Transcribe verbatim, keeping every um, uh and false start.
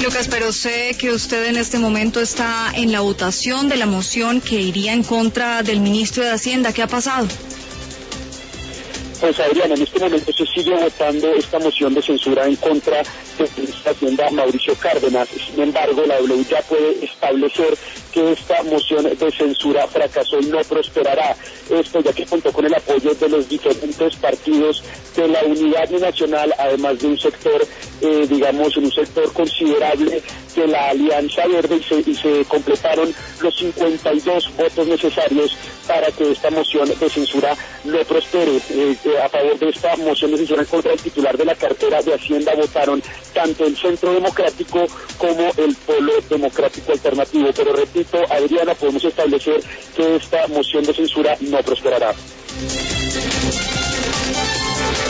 Lucas, pero sé que usted en este momento está en la votación de la moción que iría en contra del ministro de Hacienda. ¿Qué ha pasado? Pues Adriana, en este momento se sigue votando esta moción de censura en contra del ministro de Hacienda, Mauricio Cárdenas. Sin embargo, la W ya puede establecer que esta moción de censura fracasó y no prosperará. Esto ya que contó con el apoyo de los diferentes partidos de la Unidad Nacional, además de un sector, eh, digamos, en un sector considerable de la Alianza Verde, y se, y se completaron los cincuenta y dos votos necesarios para que esta moción de censura no prospere. Eh, eh, a favor de esta moción de censura en contra del titular de la cartera de Hacienda votaron tanto el Centro Democrático como el Polo Democrático Alternativo. Pero repito, Adriana, podemos establecer que esta moción de censura no prosperará.